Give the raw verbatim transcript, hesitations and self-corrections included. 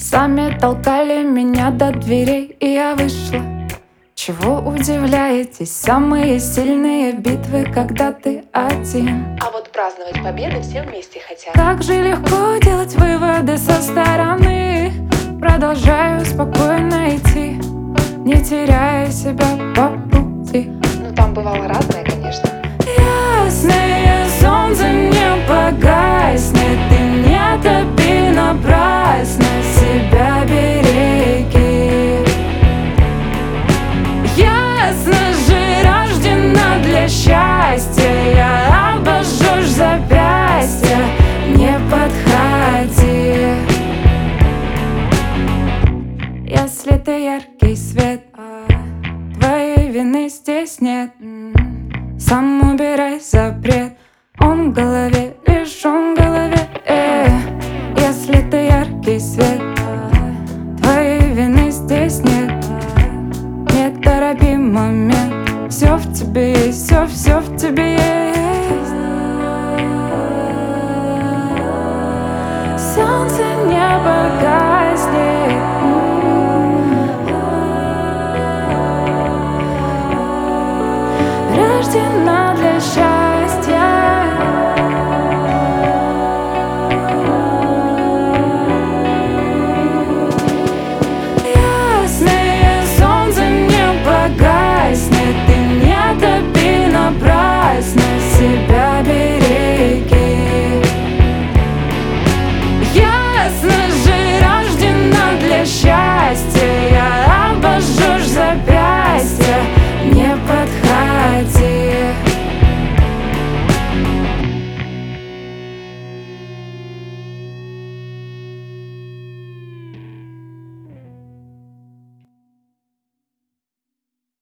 Сами толкали меня до дверей, и я вышла. Чего удивляетесь? Самые сильные битвы, когда ты один. А вот праздновать победы все вместе хотят. Как же легко делать выводы со стороны. Продолжаю спокойно идти, не теряя себя по пути. Ну там бывало разное, конечно. Ясное солнце не погаснет, и не топи напрасно, себя береги. Ясно же рождена для счастья, я обожжешь запястья, не подходи. Если ты яркий свет, твоей вины здесь нет. Сам